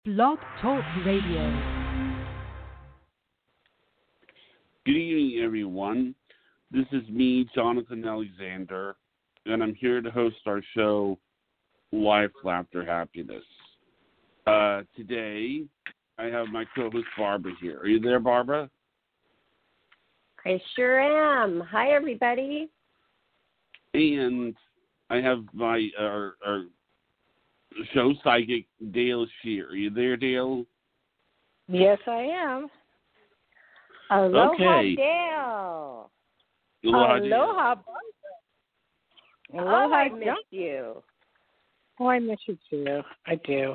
Blog Talk Radio. Good evening, everyone. This is me, Jonathan Alexander, and I'm here to host our show, Life, Laughter, Happiness. Today, I have my co-host, Barbara, here. Are you there, Barbara? I sure am. Hi, everybody. And I have my our show psychic, Dale Shear. Are you there, Dale? Yes, I am. Aloha, Okay. Dale. Aloha, Aloha. Oh, Aloha. I missed you. Oh, I miss you too. I do.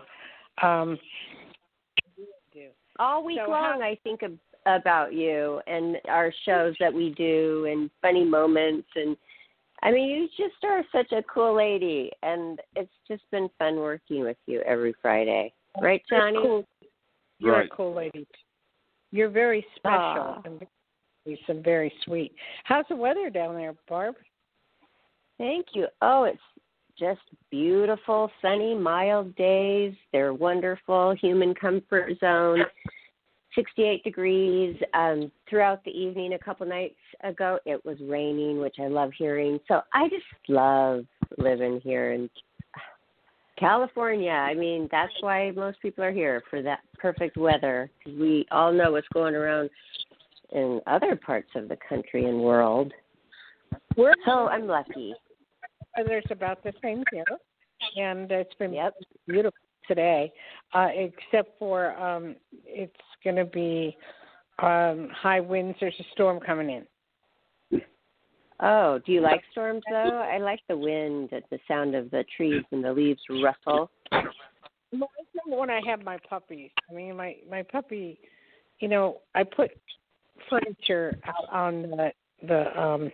All week So long, I think about you and our shows that we do and funny moments. And, I mean, you just are such a cool lady, and it's just been fun working with you every Friday. Right, Johnny? Cool. You're Right. a cool lady. You're very special and very sweet. How's the weather down there, Barb? Thank you. Oh, it's just beautiful, sunny, mild days. They're wonderful, human comfort zone. 68 degrees. Throughout the evening a couple nights ago, it was raining, which I love hearing. So I just love living here in California. I mean, that's why most people are here, for that perfect weather. We all know what's going around in other parts of the country and world. So I'm lucky. Weather's about the same here, and it's been Yep. beautiful today, except for it's going to be high winds. There's a storm coming in. Oh, do you like storms, though? I like the wind, the sound of the trees and the leaves rustle. Well, I remember when I had my puppies. I mean, my puppy, you know, I put furniture out on the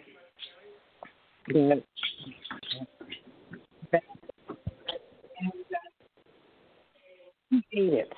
he ate it.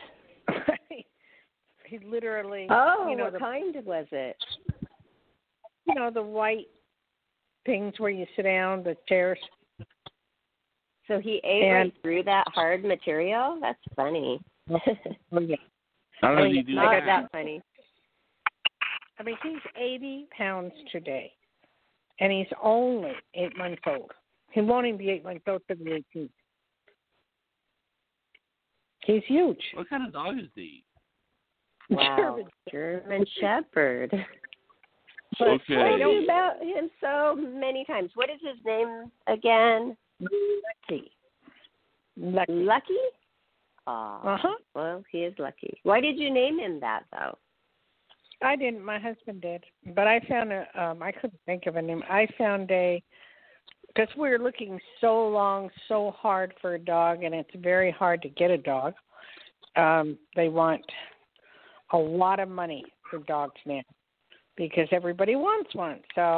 He literally. Oh, you know, what kind was it? You know, the white things where you sit down, the chairs. So he ate right through that hard material? That's funny. Oh, yeah. How does he do Not that? that funny. I mean, he's 80 pounds today, and he's only 8 months old. He won't even be 8 months old till the 18th. He's huge. What kind of dog is he? Wow. German Shepherd. Okay. I've heard about him so many times. What is his name again? Lucky. Lucky? Aw. Uh-huh. Well, he is lucky. Why did you name him that, though? I didn't. My husband did. But I found I couldn't think of a name. I found because we were looking so long, so hard for a dog, and it's very hard to get a dog. They want a lot of money for dogs now because everybody wants one. So,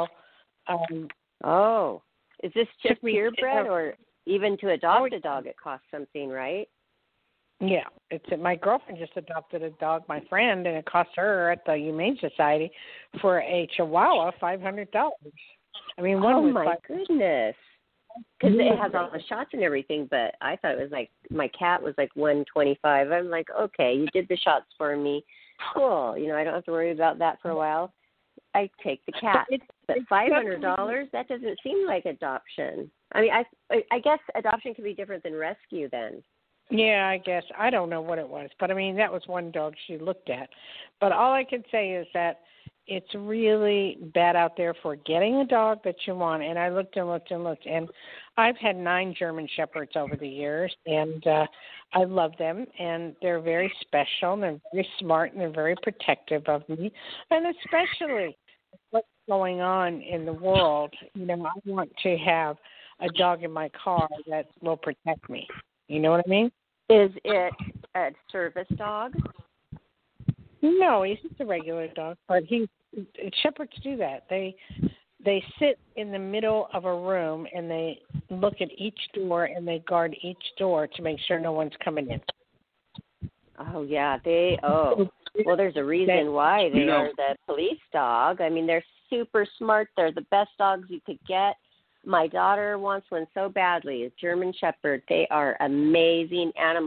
Oh. Is this just purebred, me- or even to adopt a dog it costs something, right? yeah, my girlfriend just adopted a dog, my friend, and it cost her at the Humane Society for a Chihuahua $500. I mean, one Oh, was my goodness. Because it has all the shots and everything, but I thought it was like, my cat was like $125. I'm like, okay, you did the shots for me. Cool. You know, I don't have to worry about that for a while. I take the cat. But $500, that doesn't seem like adoption. I mean, I guess adoption can be different than rescue then. Yeah, I guess. I don't know what it was. But, I mean, that was one dog she looked at. But all I can say is that it's really bad out there for getting a dog that you want. And I looked and looked and looked. And I've had 9 German Shepherds over the years. And I love them. And they're very special. And they're very smart. And they're very protective of me. And especially what's going on in the world. You know, I want to have a dog in my car that will protect me. You know what I mean? Is it a service dog? No, he's just a regular dog. But shepherds do that. They sit in the middle of a room and they look at each door and they guard each door to make sure no one's coming in. Oh, yeah. Well, there's a reason why they are the police dog. I mean, they're super smart. They're the best dogs you could get. My daughter wants one so badly, a German Shepherd. They are amazing animals.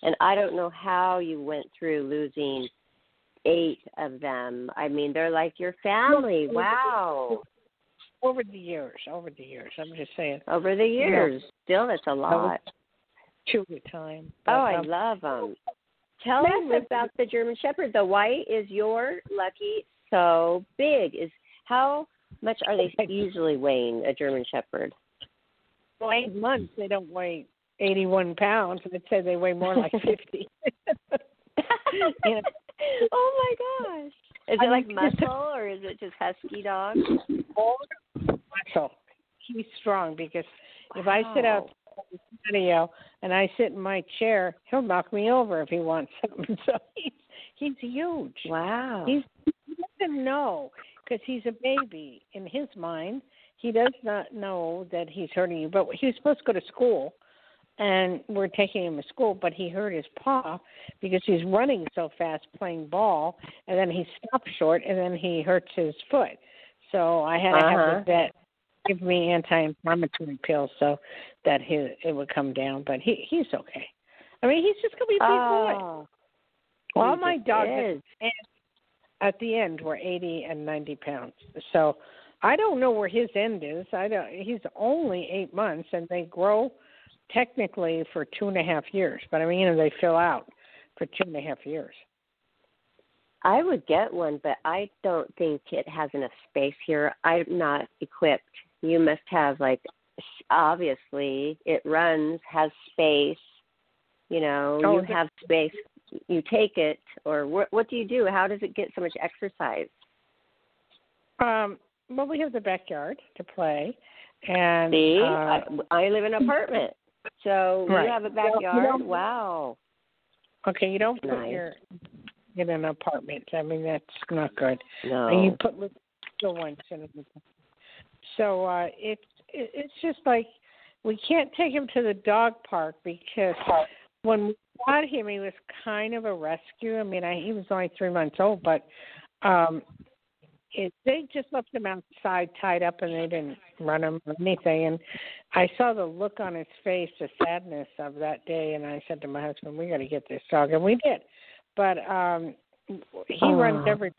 And I don't know how you went through losing 8 of them. I mean, they're like your family. Wow. Over the years. I'm just saying. Over the years. Still, that's a lot. 2 at a time. Oh, I love them. Tell us about the German Shepherd. The white is your Lucky, so big. How much are they usually weighing, a German Shepherd? Well, 8 months, they don't weigh 81 pounds. I'd say they weigh more like 50. You know? Oh, my gosh. Is it like muscle, or is it just husky dog? Muscle. He's strong because if I sit out on the patio and I sit in my chair, he'll knock me over if he wants something. So he's huge. Wow. He doesn't know because he's a baby. In his mind, he does not know that he's hurting you. But he was supposed to go to school, and we're taking him to school, but he hurt his paw because he's running so fast playing ball, and then he stopped short, and then he hurts his foot. So I had to have the vet give me anti-inflammatory pills so that it would come down. But he's okay. I mean, he's just going to be a big boy. All my dogs at the end were 80 and 90 pounds. So I don't know where his end is. He's only 8 months, and they grow technically for 2.5 years. But, I mean, they fill out for 2.5 years. I would get one, but I don't think it has enough space here. I'm not equipped. You must have, obviously, it runs, has space. You know, you have space. You take it, or what do you do? How does it get so much exercise? Well, we have the backyard to play. And see, I live in an apartment. So right. You have a backyard? Wow. Okay, you don't put in an apartment. I mean, that's not good. No. And you put little ones in it. So it's just like we can't take him to the dog park because when we got him, he was kind of a rescue. I mean, he was only 3 months old, but they just left him outside tied up, and they didn't run him or anything. And I saw the look on his face, the sadness of that day, and I said to my husband, we got to get this dog, and we did. But he runs every.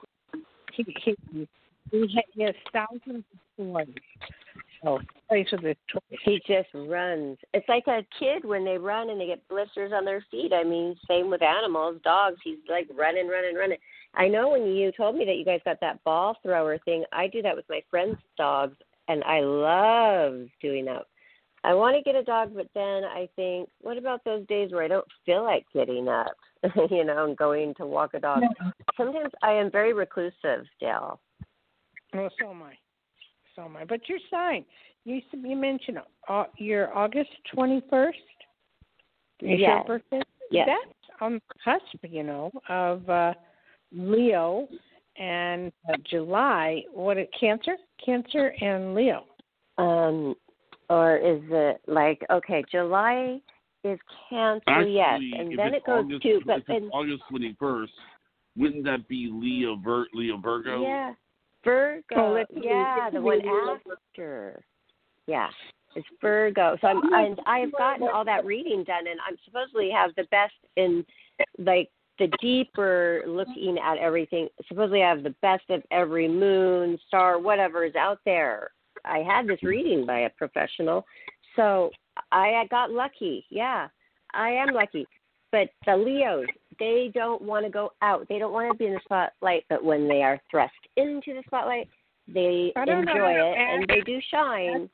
He has thousands of toys. So plays with his toys. He just runs. It's like a kid when they run and they get blisters on their feet. I mean, same with animals, dogs. He's like running. I know when you told me that you guys got that ball thrower thing, I do that with my friends' dogs, and I love doing that. I want to get a dog, but then I think, what about those days where I don't feel like getting up, and going to walk a dog? Sometimes I am very reclusive, Dale. Well, so am I. But you're fine. You mentioned your August 21st. Is your birthday? Yes. That's on the cusp, of Leo and July. Cancer? Cancer and Leo. Or is it July is Cancer, actually, yes, and then it goes August, to, but it's August 21st. Wouldn't that be Leo Virgo? Yeah, Virgo. The one after. Yeah, it's Virgo. So I've gotten all that reading done, and I'm supposedly have the best in the deeper looking at everything. Supposedly I have the best of every moon, star, whatever is out there. I had this reading by a professional, so I got lucky. Yeah, I am lucky. But the Leos, they don't want to go out. They don't want to be in the spotlight, but when they are thrust into the spotlight, they enjoy it, and they do shine.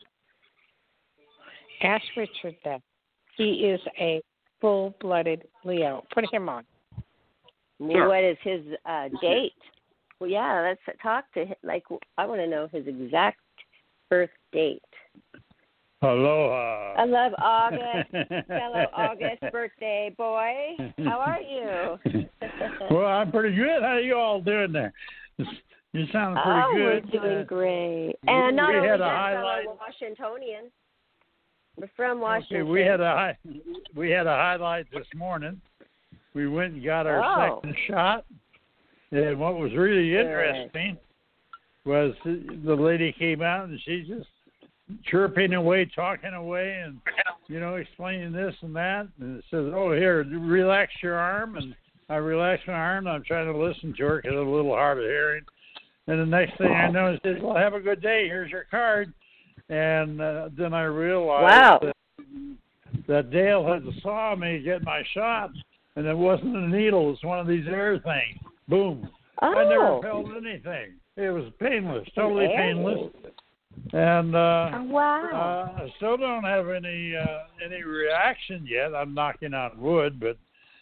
Ask Richard that. He is a full-blooded Leo. Put him on. Sure. What is his date? Well, yeah, let's talk to him. I want to know his exact birth date. Aloha. I love August. Fellow August birthday boy. How are you? Well, I'm pretty good. How you all doing there? You sound pretty good. We're doing great. And not only had a that, highlight. fellow Washingtonian. We're from Washington. Okay, we had a highlight this morning. We went and got our second shot. And what was really interesting was the lady came out and she just chirping away, talking away, and explaining this and that. And it says, oh, here, relax your arm. And I relax my arm, and I'm trying to listen to her because I'm a little hard of hearing. And the next thing I know, it says, well, have a good day. Here's your card. And then I realized that Dale had saw me get my shot, and it wasn't a needle. It was one of these air things. Boom. Oh. I never felt anything. It was painless, totally painless. And I still don't have any reaction yet. I'm knocking on wood, but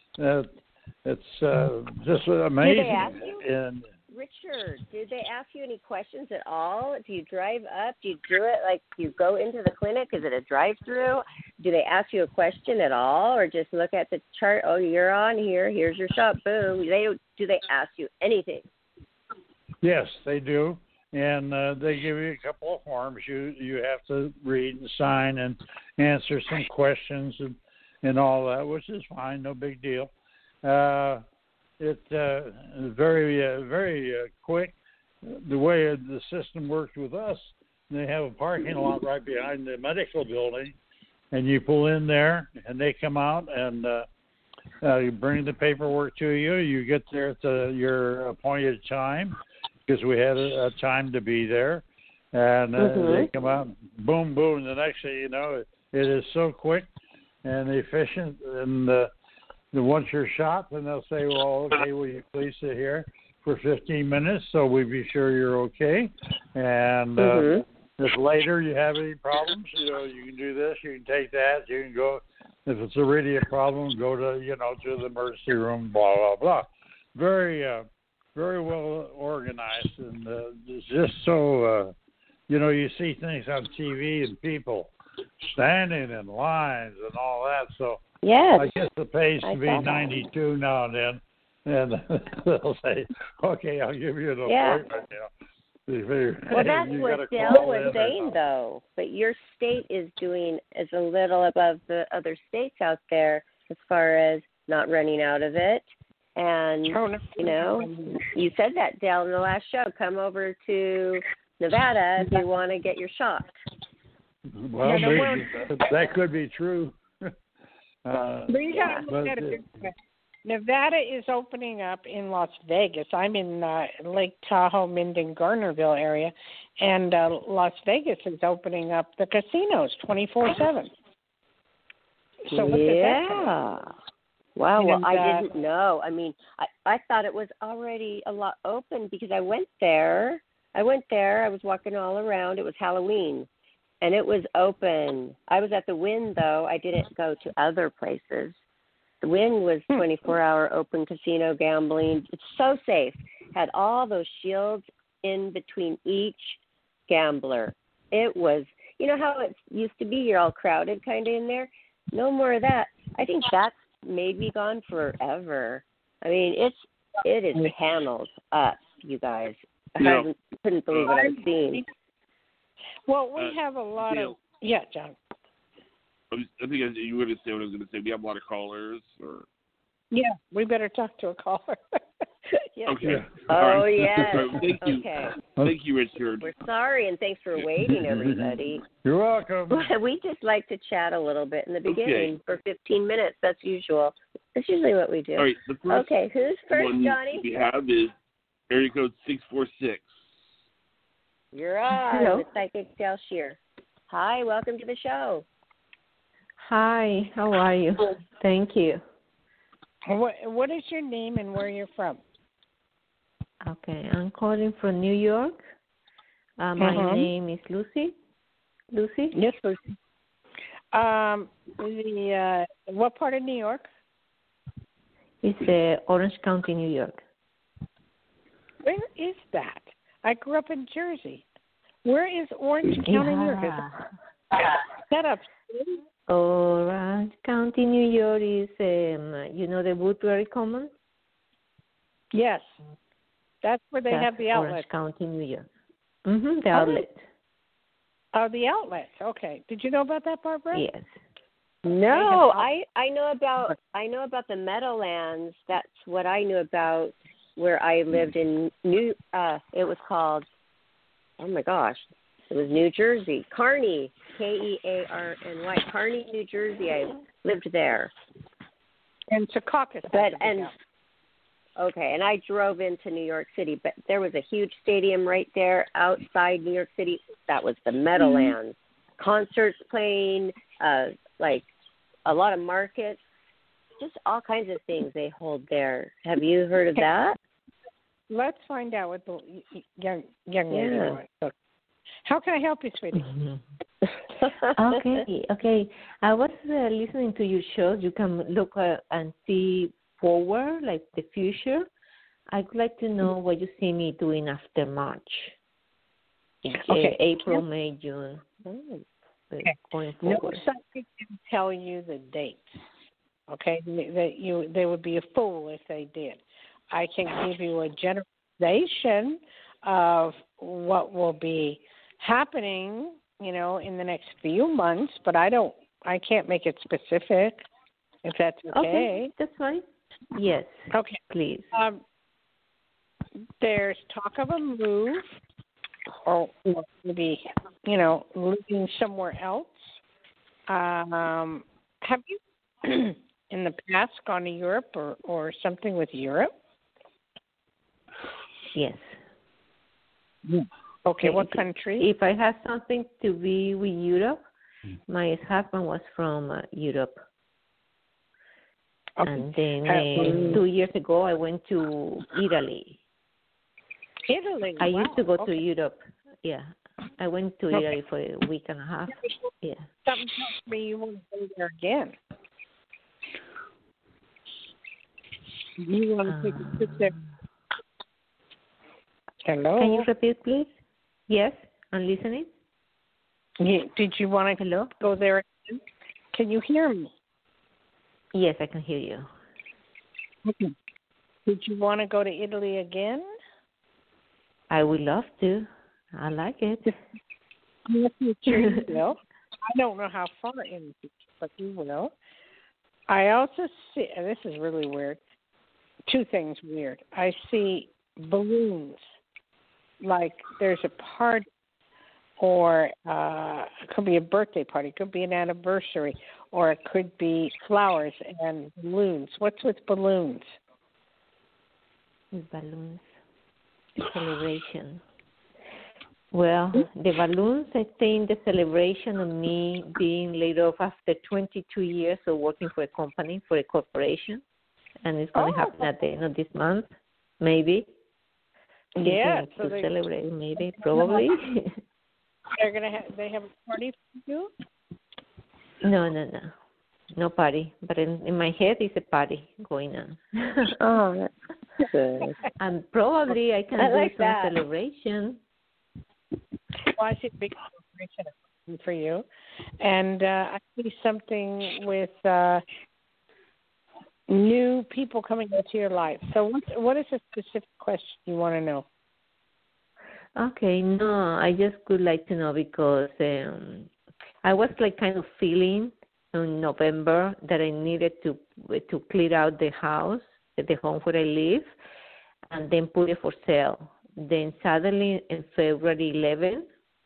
it's just amazing. Did they ask you? And Richard, did they ask you any questions at all? Do you drive up? Do you do it like you go into the clinic? Is it a drive-through? Do they ask you a question at all, or just look at the chart? Oh, you're on here. Here's your shot. Boom. Do they ask you anything? Yes, they do, and they give you a couple of forms you have to read and sign and answer some questions and all that, which is fine, no big deal. It's very, very quick. The way the system works with us, they have a parking lot right behind the medical building, and you pull in there, and they come out and you bring the paperwork to you. You get there at your appointed time because we had a time to be there, and they come out, boom, boom. The next thing you know, it is so quick and efficient, and once you're shot, then they'll say, well, okay, will you please sit here for 15 minutes so we be sure you're okay. And if later you have any problems, you can do this, you can take that, you can go, if it's really a problem, go to, to the emergency room, blah, blah, blah. Very, very well organized. And it's just so, you see things on TV and people standing in lines and all that. So, yes, I guess the pays to be 92 now and then, and they'll say, "Okay, I'll give you an appointment." Well, that's what Dale was saying, though. But your state is a little above the other states out there as far as not running out of it. And you said that, Dale, in the last show. Come over to Nevada if you want to get your shot. Well, that could be true. Nevada is opening up in Las Vegas. I'm in Lake Tahoe, Minden, Garnerville area, and Las Vegas is opening up the casinos 24/7. So what does that mean? Wow, well, I didn't know. I mean, I thought it was already a lot open because I went there. I was walking all around. It was Halloween. And it was open. I was at the Wynn, though. I didn't go to other places. The Wynn was 24-hour open casino gambling. It's so safe. Had all those shields in between each gambler. It was, how it used to be? You're all crowded kind of in there. No more of that. I think that's maybe gone forever. I mean, it is panels up, you guys. I couldn't believe what I've seen. Well, we have a lot of... Yeah, John. I think you were going to say what I was going to say. We have a lot of callers? Or... Yeah, we better talk to a caller. Yeah. Okay. Oh, yes. Thank you. Okay. Thank you, Richard. We're sorry, and thanks for waiting, everybody. You're welcome. We just like to chat a little bit in the beginning for 15 minutes. That's usual. That's usually what we do. All right. The first who's first, one Johnny? we have is area code 646. You're on with Psychic Dale Shear. Hi, welcome to the show. Hi, how are you? Thank you. What is your name and where you're from? Okay, I'm calling from New York. My name is Lucy. Lucy? Yes, Lucy. What part of New York? It's Orange County, New York. Where is that? I grew up in Jersey. Where is Orange County, New York? Is that up? Orange County, New York is, the Woodbury Common? Yes. That's where they have the outlet. Orange County, New York. The outlet. Oh, the outlet. Okay. Did you know about that, Barbara? Yes. No, I know about the Meadowlands. That's what I knew about where I lived in it was called, oh my gosh, it was New Jersey, Kearney. Kearny, Kearny, New Jersey. I lived there. And Secaucus. Okay, and I drove into New York City, but there was a huge stadium right there outside New York City. That was the Meadowlands. Concerts playing, like a lot of markets, just all kinds of things they hold there. Have you heard of that? Let's find out what the young lady wants. How can I help you, sweetie? Okay. I was listening to your show. You can look and see forward, like the future. I'd like to know what you see me doing after March. Okay. April, May, June. Okay. Going forward. No psychic can tell you the dates. Okay, they would be a fool if they did. I can give you a generalization of what will be happening, in the next few months, but I can't make it specific. If that's okay. Okay, that's fine. Yes. Okay. Please. There's talk of a move, or maybe living somewhere else. Have you in the past gone to Europe or something with Europe? Yes. Okay, what country? If I have something to be with Europe, my ex-husband was from Europe. Okay. And then 2 years ago, I went to Italy. Italy? I used to go to Okay. Europe. Yeah. I went to Italy for a week and a half. Yeah. Something tells me you want to go there again. You want to take a trip there? Hello? Can you repeat, please? Yes, I'm listening. Did you want to go there again? Can you hear me? Yes, I can hear you. Okay. Did you want to go to Italy again? I would love to. I like it. Yes, you will. I don't know how far in the future, but you will. I also see, and this is really weird, two things weird. I see balloons, like there's a party, or it could be a birthday party, it could be an anniversary, or it could be flowers and balloons. What's with balloons? Balloons. Celebration. Well, the balloons, I think the celebration of me being laid off after 22 years of working for a company, for a corporation, and it's going to happen at the end of this month, maybe. Yeah, so to celebrate, maybe, probably. They have a party for you? No party, but in my head is a party going on. Oh, that's good. And probably I can do some celebration. Well, I see a big celebration for you, and I see something with new people coming into your life. So, what is the specific question you want to know? Okay, no, I just would like to know because I was kind of feeling in November that I needed to clear out the house, the home where I live, and then put it for sale. Then suddenly in February 11th,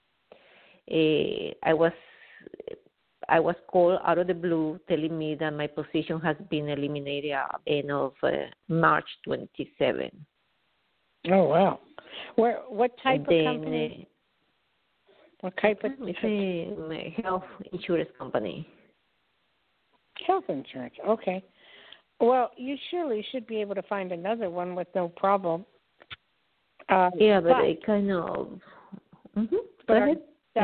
I was called out of the blue telling me that my position has been eliminated at the end of March 27. Oh, wow. What type of company? What type of? It's a health insurance company. Health insurance, okay. Well, you surely should be able to find another one with no problem. But it kind of. Mm-hmm. Go ahead.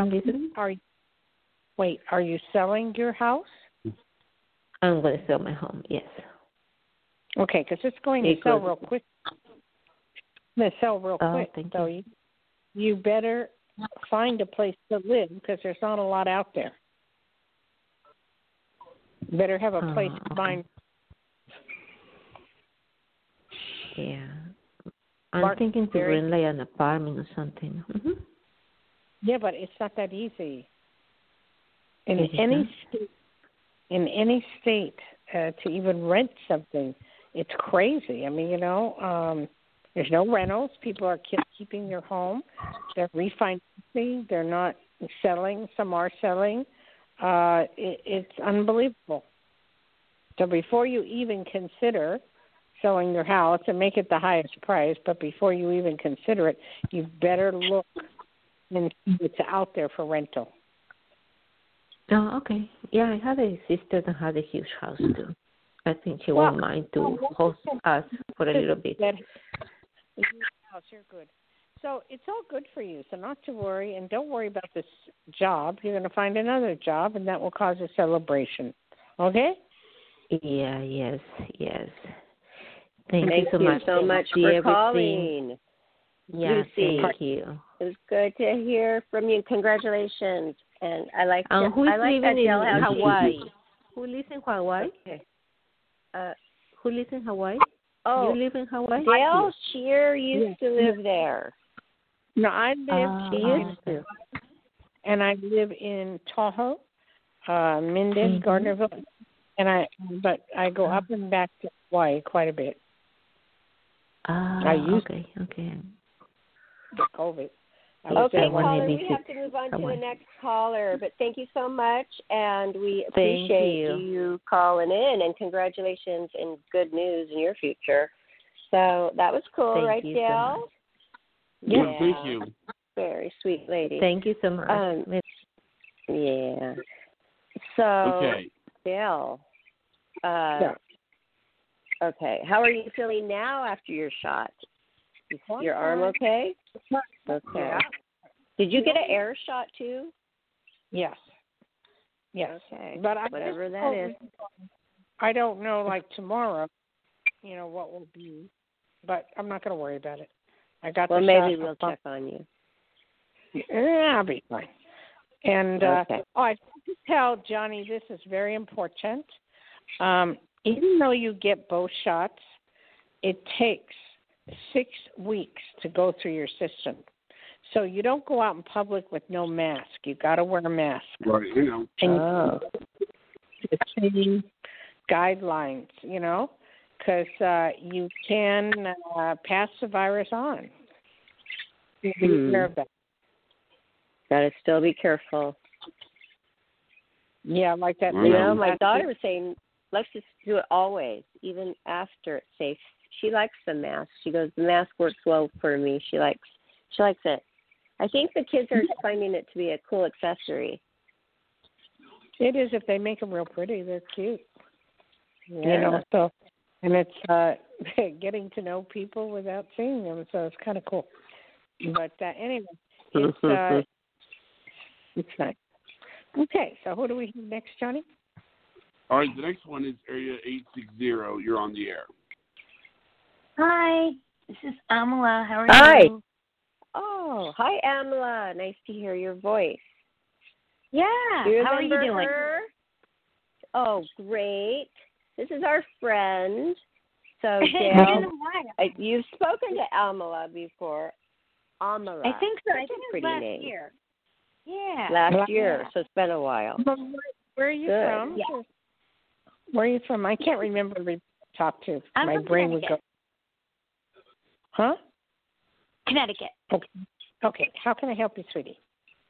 Are you selling your house? I'm going to sell my home, yes. Okay, because it's going to sell real quick. It's going to sell real quick. So you better find a place to live because there's not a lot out there. You better have a place to find. Yeah. I'm thinking to rent an apartment or something. Mm-hmm. Yeah, but it's not that easy. In any state, to even rent something, it's crazy. I mean, there's no rentals. People are keeping their home. They're refinancing. They're not selling. Some are selling. It's unbelievable. So before you even consider selling your house, and make it the highest price, but before you even consider it, you better look and see what's out there for rental. Oh, okay. Yeah, I have a sister that has a huge house too. I think she won't mind to host us for a little bit. That house, you're good. So it's all good for you. So not to worry, and don't worry about this job. You're going to find another job, and that will cause a celebration. Okay? Yeah. Yes. Thank you so much. so much for calling. Yeah, Lucy. thank you. It was good to hear from you. Congratulations. And I like that. Who's I like living that in Hawaii? Who lives in Hawaii? Okay. Who lives in Hawaii? Oh, you live in Hawaii? Dale Shear used to live there. No, I live. She used to. And I live in Tahoe, Minden, Gardnerville, but I go up and back to Hawaii quite a bit. I used okay. the COVID. Okay, caller, we have to move on to the next caller, but thank you so much, and we appreciate you calling in, and congratulations and good news in your future. So that was cool, right, Dale? Yeah, thank you. Very sweet lady. Thank you so much. Yeah. So, okay. Dale, okay, how are you feeling now after your shot? Is your arm okay? Okay. Did you get an air shot too? Yes. Okay. But whatever that is. I don't know, like tomorrow, what will be. But I'm not going to worry about it. I got the shot. Well, maybe we'll check on you. Yeah, I'll be fine. And okay. I have to tell Johnny this is very important. Even though you get both shots, it takes 6 weeks to go through your system. So you don't go out in public with no mask. You got to wear a mask. Right, And the same guidelines, because you can pass the virus on. Be aware of that. Got to still be careful. Yeah, like that. My daughter was saying, let's just do it always, even after it's safe. She likes the mask. She goes, the mask works well for me. She likes it. I think the kids are finding it to be a cool accessory. It is if they make them real pretty. They're cute. Yeah. So, and it's getting to know people without seeing them, so it's kind of cool. But anyway, it's nice. Okay, so who do we have next, Johnny? All right, the next one is Area 860. You're on the air. Hi, this is Amala. How are you? Hi. Oh, hi, Amala. Nice to hear your voice. Yeah. How are you doing? Her? Oh, great. This is our friend. So, Dale, you've spoken to Amala before. Amala. I think so. I think it was last name. year. Yeah. Last year, so it's been a while. Where are you from? Yeah. Where are you from? I can't remember who we talked to. I'm My from brain would go. Huh? Connecticut. Okay. How can I help you, sweetie?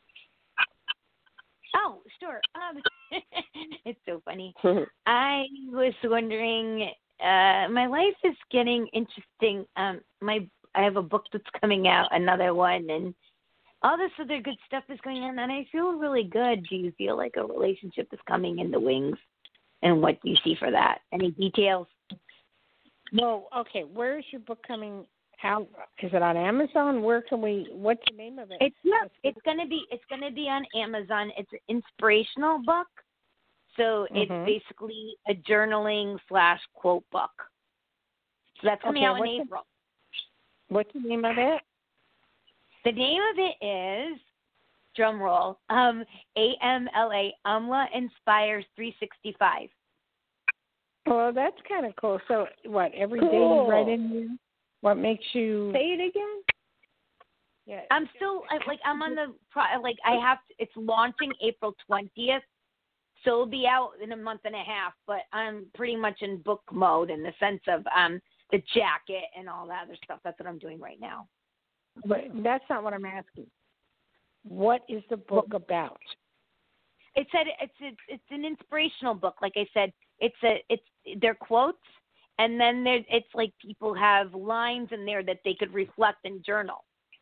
Oh, sure. It's so funny. I was wondering, my life is getting interesting. I have a book that's coming out, another one, and all this other good stuff is going on, and I feel really good. Do you feel like a relationship is coming in the wings? And what do you see for that? Any details? No. Okay. Where is your book coming out? Is it on Amazon? What's the name of it? It's gonna be on Amazon. It's an inspirational book. So it's basically a journaling / quote book. So that's coming out in April. What's the name of it? The name of it is, drum roll, AMLA, Amla Inspires 365. Well, that's kind of cool. So what, every day you write in here? What makes you... Say it again? Yeah. I'm still, I'm on the, it's launching April 20th. So it'll be out in a month and a half, but I'm pretty much in book mode in the sense of the jacket and all that other stuff. That's what I'm doing right now. But that's not what I'm asking. What is the book about? It said it's an inspirational book. Like I said, they're quotes, and then it's like people have lines in there that they could reflect and journal.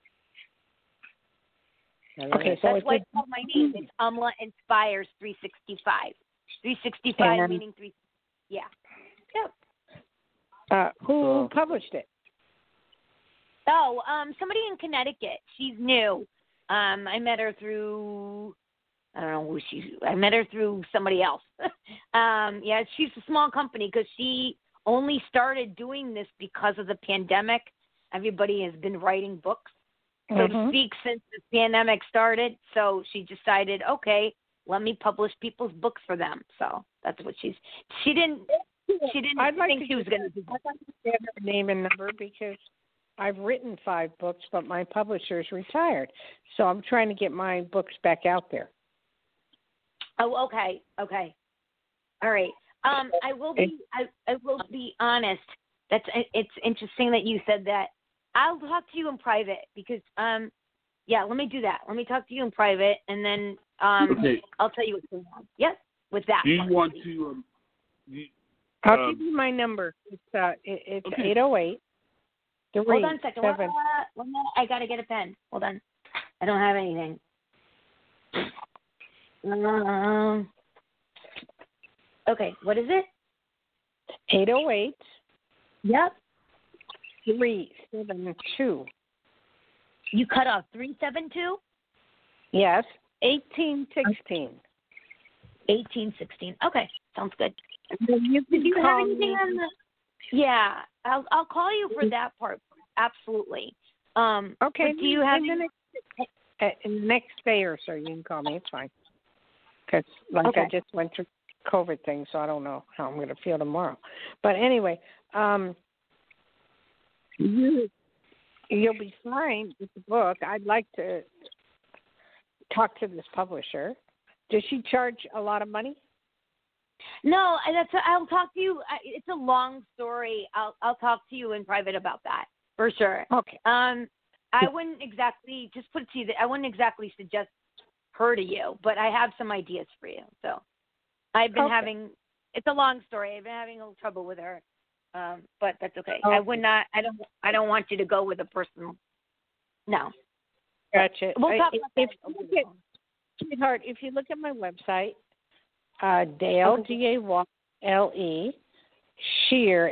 Okay, so that's why it's called my name. It's Amla Inspires 365. 365 meaning 3. Yeah. Yep. Who published it? Oh, somebody in Connecticut. She's new. I met her through. I don't know who I met her through somebody else. Yeah, she's a small company because she only started doing this because of the pandemic. Everybody has been writing books, so to speak, since the pandemic started. So she decided, okay, let me publish people's books for them. So that's what she didn't think she was going to do that. I'd like to get her name and number because I've written 5 books, but my publisher's retired. So I'm trying to get my books back out there. Oh, okay. All right. I will be honest. It's interesting that you said that. I'll talk to you in private because let me do that. Let me talk to you in private, and then I'll tell you what's going on. Yes, with that. Do you want to? I'll give you my number. It's 808. Hold on a second. One minute. I gotta get a pen. Hold on. I don't have anything. Okay. What is it? 808. Yep. 372. You cut off 372? Yes. 1816. 1816. Okay. Sounds good. Do you have anything on the? Yeah, I'll call you for that part. Absolutely. Okay. Do you have in the next day or so? You can call me. It's fine. Because I just went through COVID thing, so I don't know how I'm going to feel tomorrow. But anyway, you'll be fine with the book. I'd like to talk to this publisher. Does she charge a lot of money? No, I'll talk to you. It's a long story. I'll talk to you in private about that for sure. Okay. I wouldn't exactly just put it to you that I wouldn't exactly suggest her to you, but I have some ideas for you. So I've been having. It's a long story. I've been having a little trouble with her, but that's okay. I would not. I don't want you to go with a person. No. Gotcha. We'll talk about that. Sweetheart, if you look at my website. Dale, DAYLE, Scheer,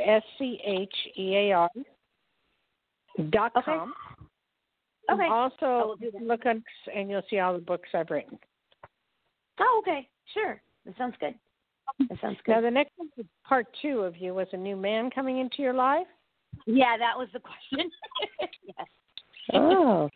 SCHEAR.com. Okay. Also, look on and you'll see all the books I've written. Oh, okay. Sure. That sounds good. Now, the next one, part 2 of you, was a new man coming into your life? Yeah, that was the question. Yes. Oh.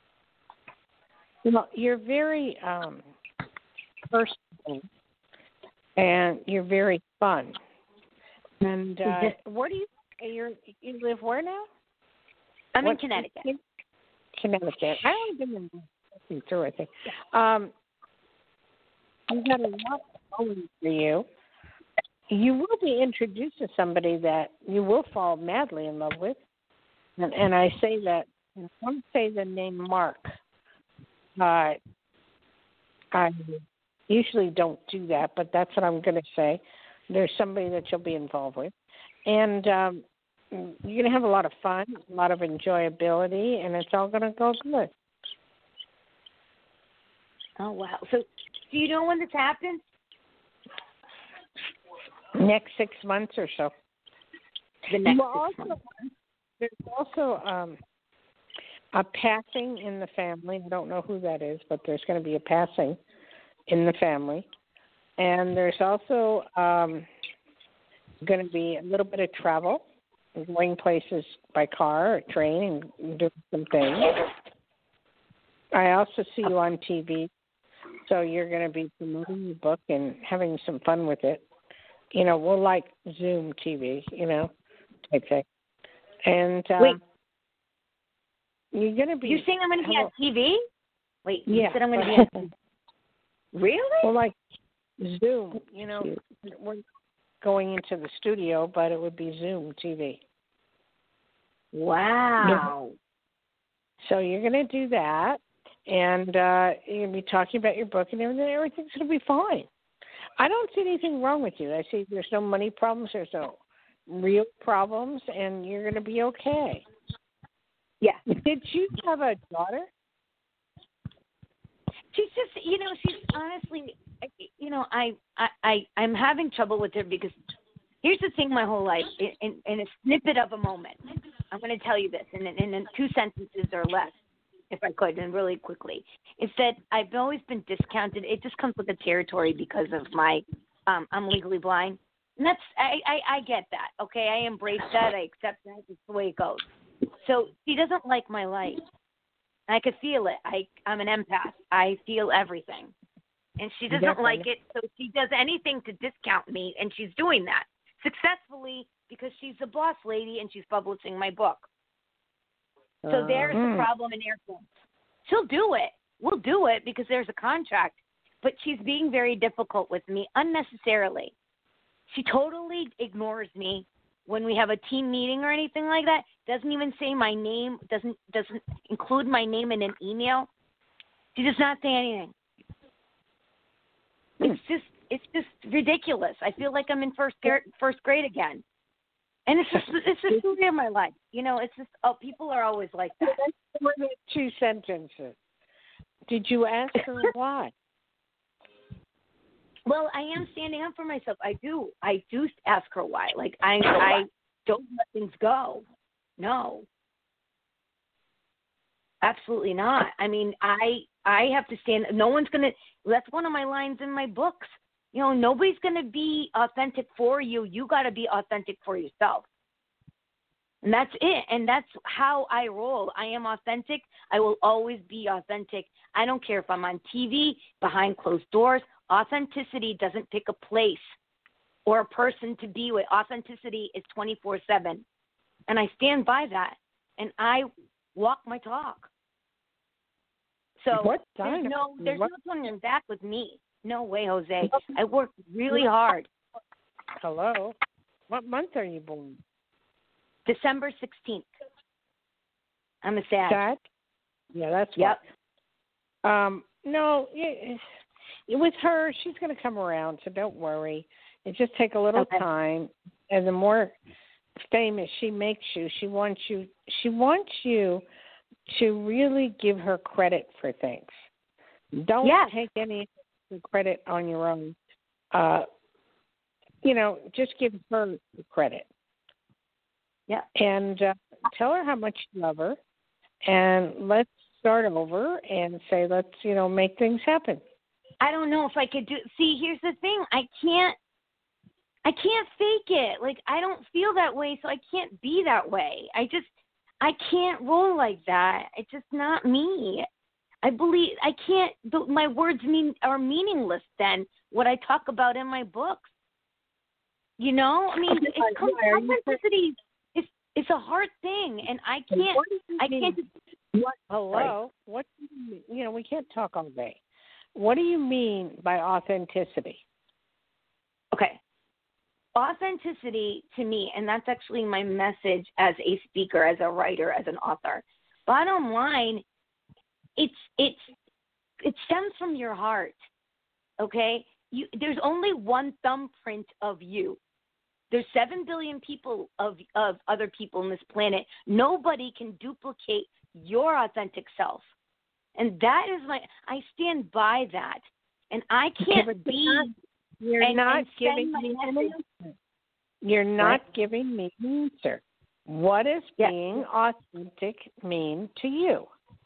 Well, you're very personal. And you're very fun. And where do you live? Where now? I'm in Connecticut. Connecticut. I only been in through. I think. You've got a lot going for you. You will be introduced to somebody that you will fall madly in love with, and I say that. Don't say the name Mark. I usually don't do that, but that's what I'm going to say. There's somebody that you'll be involved with. And you're going to have a lot of fun, a lot of enjoyability, and it's all going to go good. Oh, wow. So do you know when this happens? Next 6 months or so. The next 6 months. There's also a passing in the family. I don't know who that is, but there's going to be a passing in the family. And there's also going to be a little bit of travel, going places by car or train and doing some things. I also see you on TV, so you're going to be promoting your book and having some fun with it. You know, we'll like Zoom TV, type thing. And wait, you're going to be... You're saying I'm going to be on TV? Wait, you said I'm going to be on TV. Really? Well, like Zoom, we're going into the studio, but it would be Zoom TV. Wow. So you're going to do that, and you're going to be talking about your book and everything. Everything's going to be fine. I don't see anything wrong with you. I see there's no money problems. There's no real problems, and you're going to be okay. Yeah. Did you have a daughter? She's just, she's honestly, I'm having trouble with her because here's the thing my whole life, in a snippet of a moment, I'm going to tell you this in 2 sentences or less, if I could, and really quickly. It's that I've always been discounted. It just comes with the territory because of my, I'm legally blind. And that's, I get that, okay? I embrace that. I accept that. It's the way it goes. So she doesn't like my light. I could feel it. I'm an empath. I feel everything. And she doesn't like it, so she does anything to discount me, and she's doing that successfully because she's the boss lady and she's publishing my book. So there's the problem in air quotes. She'll do it. We'll do it because there's a contract, but she's being very difficult with me unnecessarily. She totally ignores me when we have a team meeting or anything like that. Doesn't even say my name, doesn't include my name in an email. She does not say anything. It's just ridiculous. I feel like I'm in first grade again. And it's the story of my life. It's just, people are always like that. That's more than 2 sentences. Did you ask her why? Well, I am standing up for myself. I do ask her why. Like, I don't let things go. No. Absolutely not. I mean, I have to stand. No one's going to, that's one of my lines in my books. Nobody's going to be authentic for you. You got to be authentic for yourself. And that's it. And that's how I roll. I am authentic. I will always be authentic. I don't care if I'm on TV, behind closed doors. Authenticity doesn't pick a place or a person to be with. Authenticity is 24/7. And I stand by that. And I walk my talk. So there's no turning back with me. No way, Jose. I worked really hard. Hello. What month are you born? December 16th. I'm a Sag. Yeah, that's yep. No, with her, she's going to come around, so don't worry. It just take a little time, and the more famous she makes you, she wants you to really give her credit for things. Don't take any credit on your own. Just give her the credit. Yeah. And tell her how much you love her, and let's start over and say, let's, make things happen. I don't know if I could do. See, here's the thing. I can't fake it. Like, I don't feel that way, so I can't be that way. I can't roll like that. It's just not me. I believe I can't. My words are meaningless then. What I talk about in my books. I mean, authenticity. It's a hard thing, and I can't. Hello. What do you mean? We can't talk all day. What do you mean by authenticity? Okay. Authenticity to me, and that's actually my message as a speaker, as a writer, as an author. Bottom line, it stems from your heart. Okay? There's only one thumbprint of you. There's 7 billion people of other people on this planet. Nobody can duplicate your authentic self. And that is I stand by that. And I can't be. You're not giving me an answer. You're not giving me an answer. What does being authentic mean to you?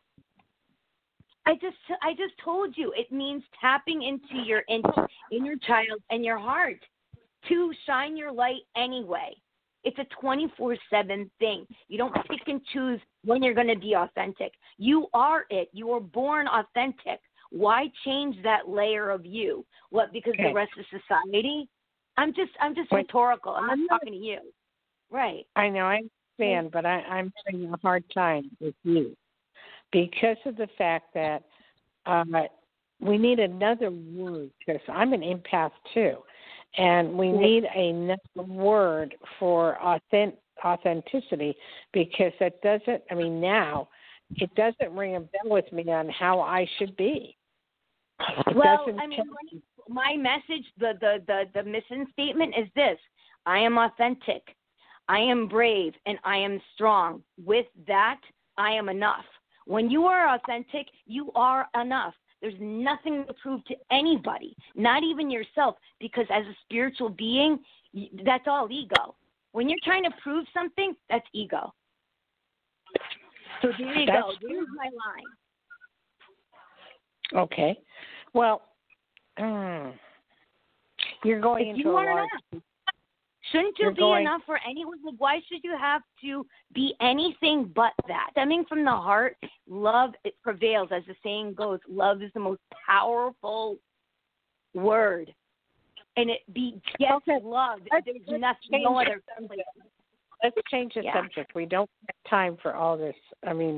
I just told you. It means tapping into your inner child and your heart to shine your light anyway. It's a 24/7 thing. You don't pick and choose when you're going to be authentic. You are it. You were born authentic. Why change that layer of you? What? Because the rest of society? I'm just rhetorical. I'm not talking to you. Right. I know. I understand, but I'm having a hard time with you because of the fact that we need another word, because I'm an empath too. And we need another word for authenticity, because that doesn't, now it doesn't ring a bell with me on how I should be. Well, I mean, my message, the mission statement is this: I am authentic, I am brave, and I am strong. With that, I am enough. When you are authentic, you are enough. There's nothing to prove to anybody, not even yourself, because as a spiritual being, that's all ego. When you're trying to prove something, that's ego. So there you go. There's my line. Okay. Well, you're going into a large... Shouldn't you be enough for anyone? Why should you have to be anything but that? Stemming from the heart, love, it prevails. As the saying goes, love is the most powerful word. And it begets love. There's nothing, no other place. Let's change the subject. We don't have time for all this. I mean,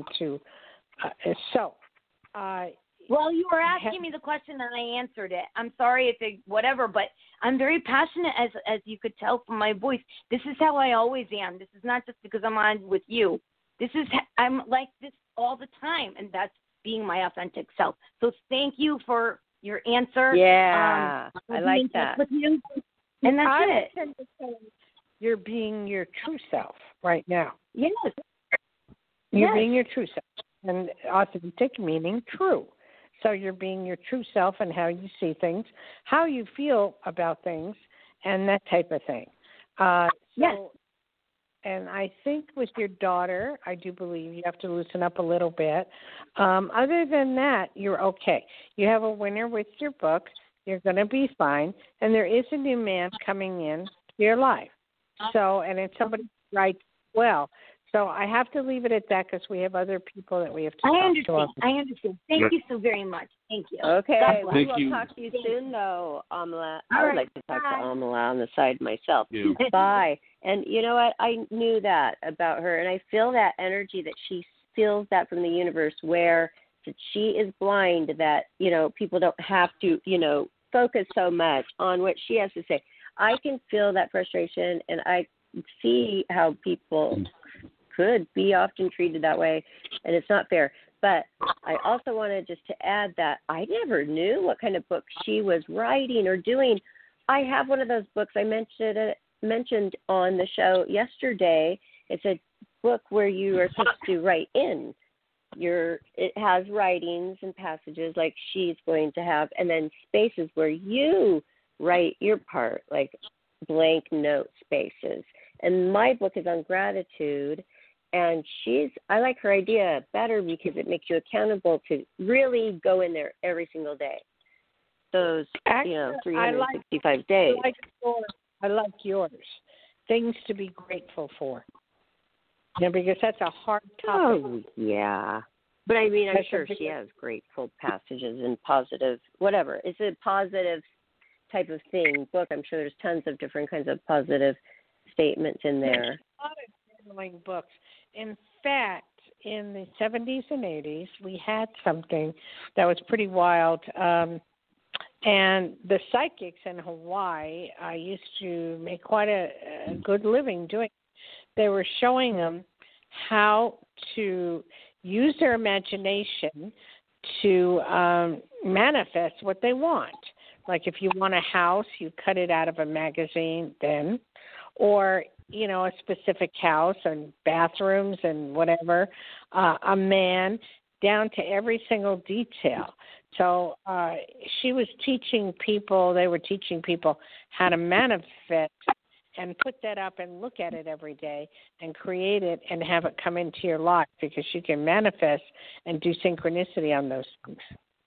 well, you were asking me the question and I answered it. I'm sorry if it, whatever, but I'm very passionate, as you could tell from my voice. This is how I always am. This is not just because I'm on with you. I'm like this all the time, and that's being my authentic self. So thank you for your answer. Yeah, I like that. With you. And that's it. Tend to say you're being your true self right now. Yes. You're being your true self. And authentic meaning true. So you're being your true self and how you see things, how you feel about things, and that type of thing. Yes. And I think with your daughter, I do believe you have to loosen up a little bit. Other than that, you're okay. You have a winner with your book. You're going to be fine. And there is a new man coming in to your life. So, and it's somebody who writes well. So I have to leave it at that because we have other people that we have to talk to. I understand. Thank you so very much. Thank you. Okay. We Thank will you. talk to you soon, though, Amala. All I would right. like to talk to Amala on the side myself. Yeah. Bye. And you know what? I knew that about her, and I feel that energy that she feels that from the universe where that she is blind, that, people don't have to, focus so much on what she has to say. I can feel that frustration, and I see how people could be often treated that way, and it's not fair. But I also wanted just to add that I never knew what kind of book she was writing or doing. I have one of those books I mentioned on the show yesterday. It's a book where you are supposed to write in. It has writings and passages like she's going to have, and then spaces where you write your part, like blank note spaces. And my book is on gratitude. And I like her idea better because it makes you accountable to really go in there every single day. Those, 365 days. I like yours. Things to be grateful for. Because that's a hard topic. Oh, yeah. But I mean, I'm sure she has grateful passages and positive, whatever. It's a positive type of book. I'm sure there's tons of different kinds of positive statements in there. There's a lot of journaling books. In fact, in the 70s and 80s, we had something that was pretty wild. And the psychics in Hawaii, I used to make quite a good living doing it. They were showing them how to use their imagination to manifest what they want. Like if you want a house, you cut it out of a magazine then, or a specific house and bathrooms and whatever, a man, down to every single detail. So they were teaching people how to manifest and put that up and look at it every day and create it and have it come into your life, because you can manifest and do synchronicity on those things.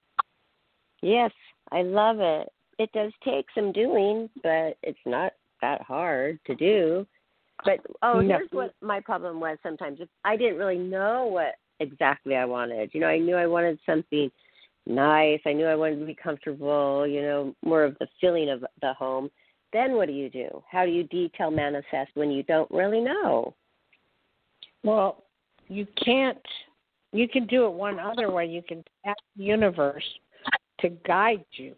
Yes, I love it. It does take some doing, but it's not that hard to do. But, here's what my problem was sometimes. If I didn't really know what exactly I wanted. I knew I wanted something nice. I knew I wanted to be comfortable, more of the feeling of the home. Then what do you do? How do you detail manifest when you don't really know? Well, you can't. You can do it one other way. You can ask the universe to guide you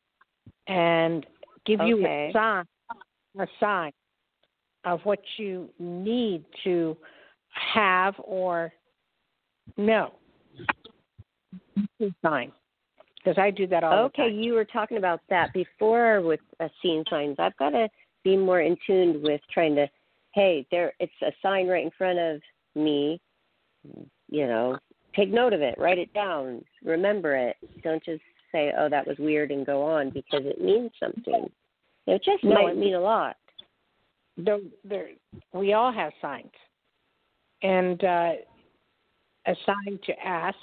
and give you a sign of what you need to have or No. Sign. Because I do that all the time. Okay, you were talking about that before with seeing signs. I've got to be more in tune with trying to, hey, it's a sign right in front of me. Take note of it, write it down, remember it. Don't just say, oh, that was weird and go on, because it means something. It just might mean a lot. We all have signs. And a sign to ask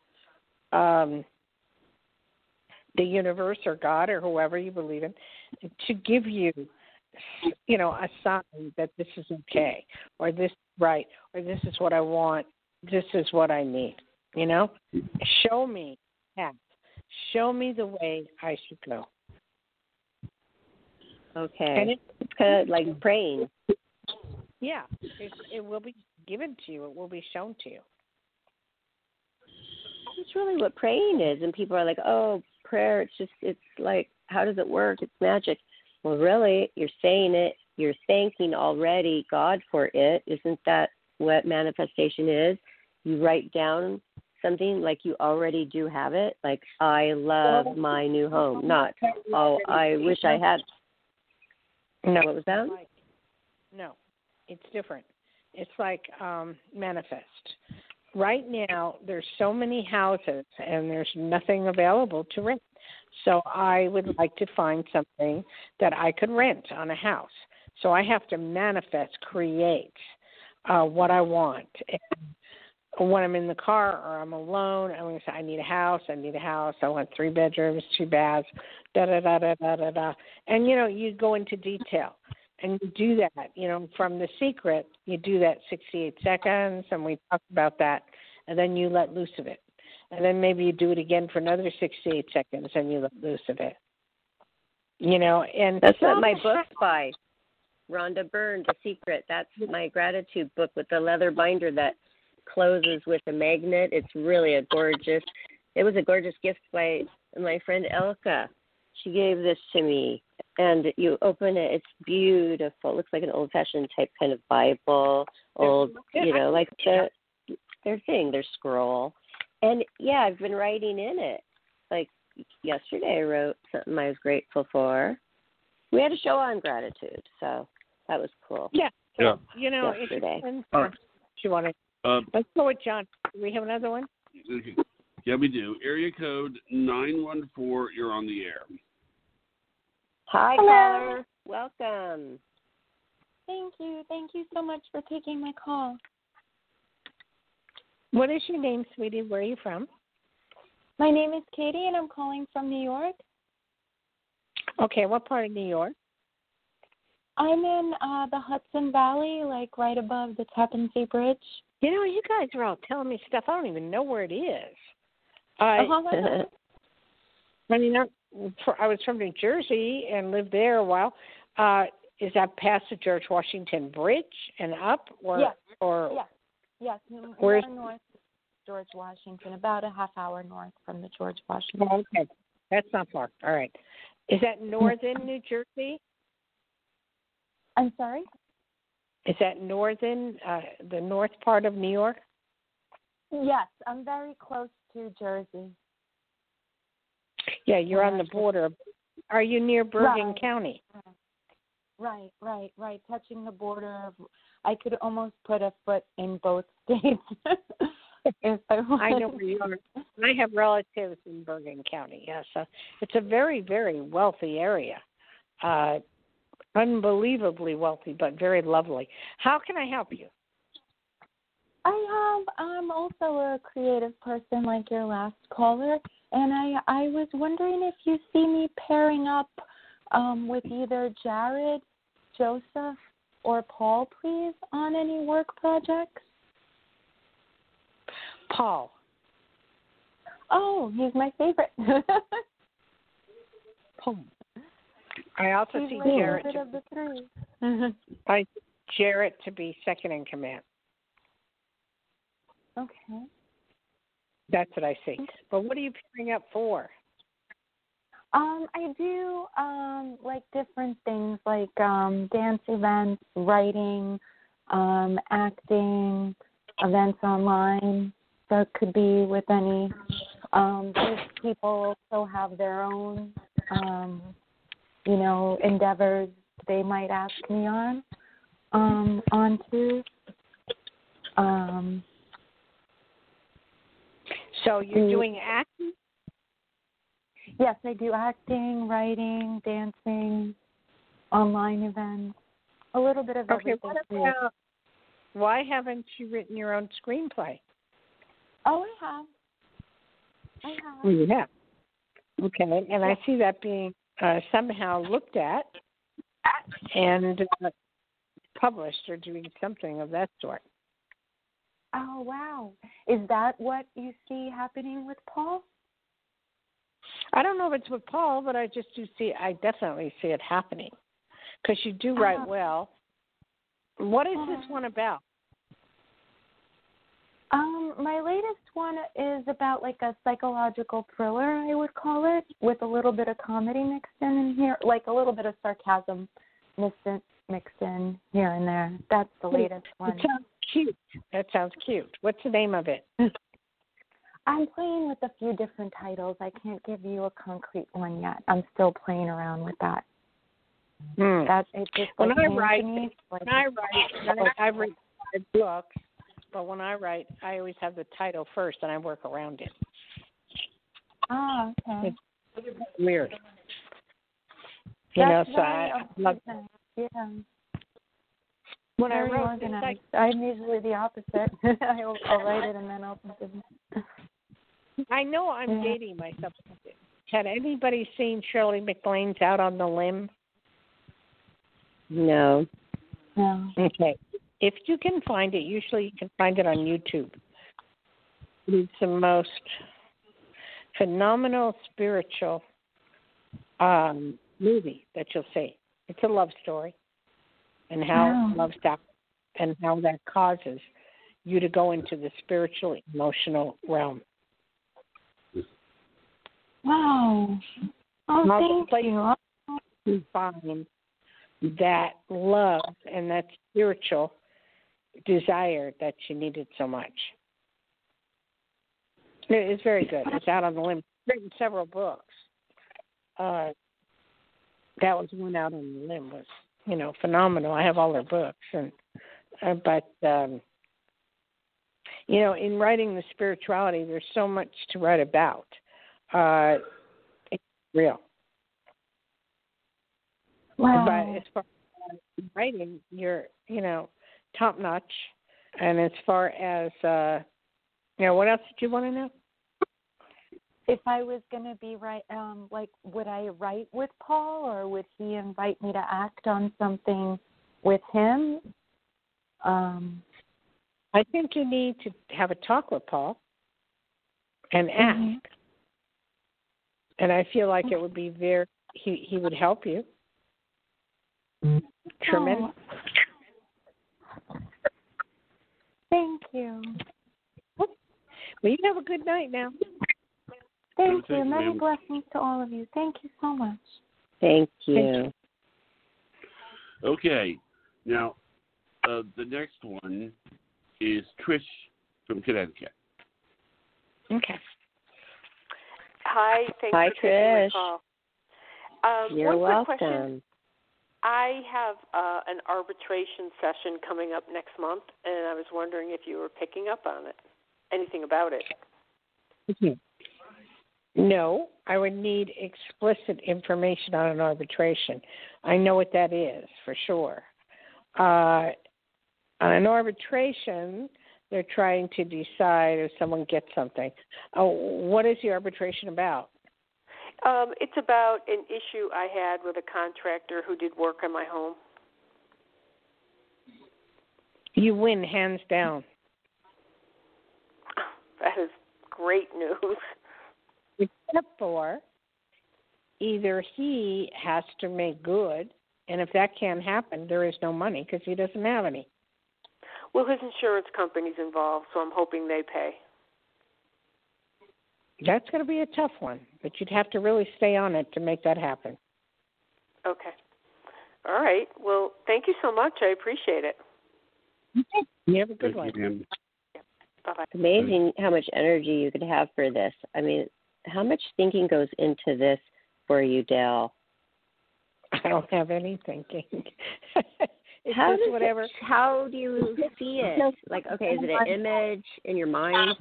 the universe or God or whoever you believe in to give you, a sign that this is okay, or this is right, or this is what I want, this is what I need. Show me path. Show me the way I should go. Okay. And it's kind of like praying. Yeah. It will be given to you. It will be shown to you. It's really what praying is. And people are like, oh, prayer, it's like, how does it work? It's magic. Well, really, you're saying it. You're thanking already God for it. Isn't that what manifestation is? You write down something like you already do have it, like I love my new home, not, oh, I wish I had. No. What was that? No, it's different. It's like manifest. Right now, there's so many houses and there's nothing available to rent. So I would like to find something that I could rent on a house. So I have to manifest, create what I want. And when I'm in the car or I'm alone, I'm going to say, I need a house. I want 3 bedrooms, 2 baths, da-da-da-da-da-da-da. And, you go into detail. And you do that, from The Secret, you do that 68 seconds, and we talked about that, and then you let loose of it. And then maybe you do it again for another 68 seconds, and you let loose of it. And that's what my book's by. Rhonda Byrne, The Secret. That's my gratitude book with the leather binder that closes with a magnet. It was a gorgeous gift by my friend Elka. She gave this to me, and you open it. It's beautiful. It looks like an old-fashioned type kind of Bible, like their thing, their scroll. And, yeah, I've been writing in it. Like yesterday I wrote something I was grateful for. We had a show on gratitude, so that was cool. Yeah. So, yesterday. You want to? Let's go with John. Do we have another one? Yeah, we do. Area code 914, you're on the air. Hi, caller. Welcome. Thank you. Thank you so much for taking my call. What is your name, sweetie? Where are you from? My name is Katie, and I'm calling from New York. Okay, what part of New York? I'm in the Hudson Valley, like right above the Tappan Zee Bridge. You guys are all telling me stuff. I don't even know where it is. I was from New Jersey and lived there a while. Is that past the George Washington Bridge and up? Yes. Where's north of George Washington, about a half hour north from the George Washington. Oh, okay. That's not far. All right. Is that northern New Jersey? I'm sorry? Is that northern, the north part of New York? Yes, I'm very close to Jersey. Yeah, you're on the border. Are you near Bergen County? Right. Touching the border. I could almost put a foot in both states. If I know where you are. I have relatives in Bergen County, yes. So it's a very, very wealthy area. Unbelievably wealthy, but very lovely. How can I help you? I'm also a creative person like your last caller, and I was wondering if you see me pairing up with either Jared, Joseph, or Paul, please, on any work projects. Paul. Oh, he's my favorite. Paul. I also he's see my Jarrett. Favorite of the three. I see Jarrett to be second in command. Okay. That's what I see. But what are you pairing up for? I do like different things like dance events, writing, acting, events online. that could be with any. These people also have their own, endeavors they might ask me onto. So you're doing acting? Yes, I do acting, writing, dancing, online events, a little bit of everything. Okay, why haven't you written your own screenplay? Oh, I have. Well, you have. Okay, and I see that being somehow looked at and published or doing something of that sort. Oh, wow. Is that what you see happening with Paul? I don't know if it's with Paul, but I definitely see it happening because you do write well. What is this one about? My latest one is about like a psychological thriller, I would call it, with a little bit of comedy mixed in here, like a little bit of sarcasm mixed in here and there. That's the latest one. It sounds cute. That sounds cute. What's the name of it? I'm playing with a few different titles. I can't give you a concrete one yet. I'm still playing around with that. That it just I've written 5 books, but when I write, I always have the title first, and I work around it. Oh, okay. It's weird. That's I love. Yeah. When Very I wrote organized. I'm usually the opposite. I'll write it and then I'll think of it. I know I'm dating myself. Had anybody seen Shirley MacLaine's Out on the Limb? No. No. Okay. If you can find it, usually you can find it on YouTube. It's the most phenomenal spiritual movie that you'll see. It's a love story and how love stops and how that causes you to go into the spiritual, emotional realm. Wow. Oh, thank you. You find that love and that spiritual desire that you needed so much. It's very good. It's Out on the Limb. I've written several books. That was one, Out on the Limb, was phenomenal. I have all their books, and but in writing the spirituality, there's so much to write about. It's real. Wow. But as far as writing, you're top notch. And as far as what else did you want to know? If I was going to be would I write with Paul, or would he invite me to act on something with him? I think you need to have a talk with Paul and ask. Mm-hmm. And I feel like it would be he would help you. Tremendous. Thank you. Well, you have a good night now. Thank you. Many blessings to all of you. Thank you so much. Thank you. Okay. Now, the next one is Trish from Connecticut. Okay. Hi. Thanks for taking my call. You're one quick welcome. Question. I have an arbitration session coming up next month, and I was wondering if you were picking up on it, anything about it. Mm-hmm. No, I would need explicit information on an arbitration. I know what that is for sure. On an arbitration, they're trying to decide if someone gets something. What is the arbitration about? It's about an issue I had with a contractor who did work on my home. You win, hands down. That is great news. Except for either he has to make good, and if that can't happen, there is no money because he doesn't have any. Well, his insurance company's involved, so I'm hoping they pay. That's going to be a tough one, but you'd have to really stay on it to make that happen. Okay. All right. Well, thank you so much. I appreciate it. Okay. You have a good one. Bye-bye. Bye-bye. It's amazing how much energy you could have for this. I mean, how much thinking goes into this for you, Dale? I don't have any thinking. It's How just whatever. How do you see it? Like, okay, is it an image in your mind?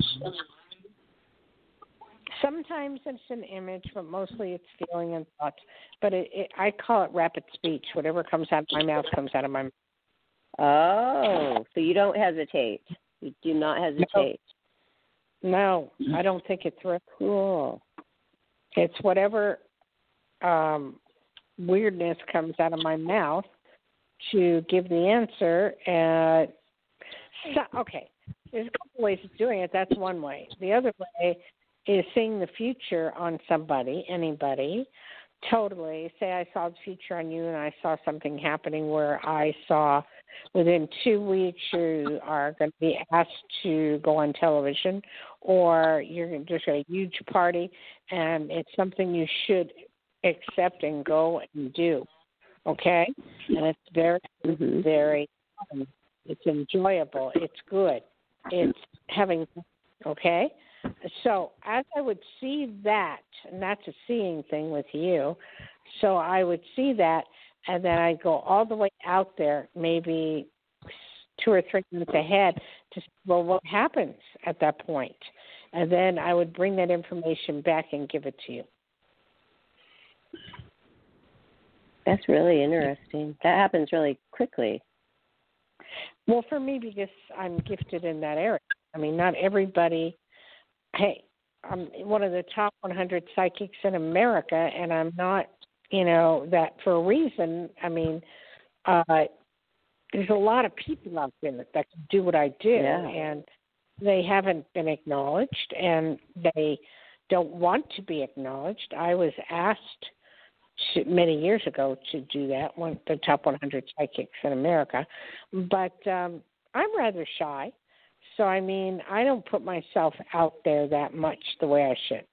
Sometimes it's an image, but mostly it's feeling and thoughts. But I call it rapid speech. Whatever comes out of my mouth comes out of my mouth. Oh, so you don't hesitate. You do not hesitate. No, I don't think it's real. Cool. It's whatever weirdness comes out of my mouth to give the answer. Okay, there's a couple ways of doing it. That's one way. The other way is seeing the future on somebody, anybody. Totally. Say I saw the future on you and I saw something happening where I saw within 2 weeks you are going to be asked to go on television, or you're just at a huge party and it's something you should accept and go and do. Okay? And it's very, very fun. It's enjoyable. It's good. It's having, okay? So as I would see that, and that's a seeing thing with you, so I would see that, and then I'd go all the way out there, maybe 2 or 3 months ahead, to see, well, what happens at that point? And then I would bring that information back and give it to you. That's really interesting. That happens really quickly. Well, for me, because I'm gifted in that area. I mean, not everybody. Hey, I'm one of the top 100 psychics in America, and I'm not, that for a reason. I mean, there's a lot of people out there that can do what I do, and they haven't been acknowledged, and they don't want to be acknowledged. I was asked many years ago to do that, the top 100 psychics in America, but I'm rather shy. So, I mean, I don't put myself out there that much the way I should.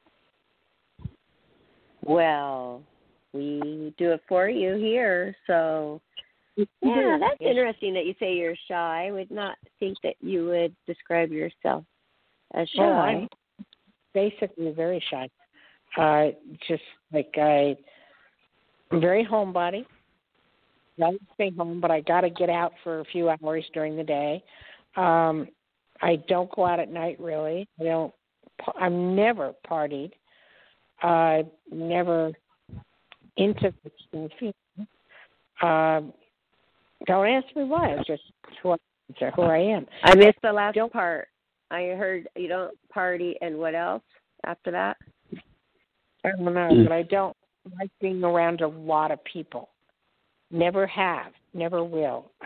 Well, we do it for you here. So, yeah, that's interesting that you say you're shy. I would not think that you would describe yourself as shy. Well, I'm basically very shy. Just like I'm very homebody. I like to stay home, but I got to get out for a few hours during the day. I don't go out at night, really. I'm never partied. Never into the feeling. Don't ask me why. It's just who I am. I missed the last part. I heard you don't party, and what else after that? I don't know, but I don't like being around a lot of people. Never have, never will. I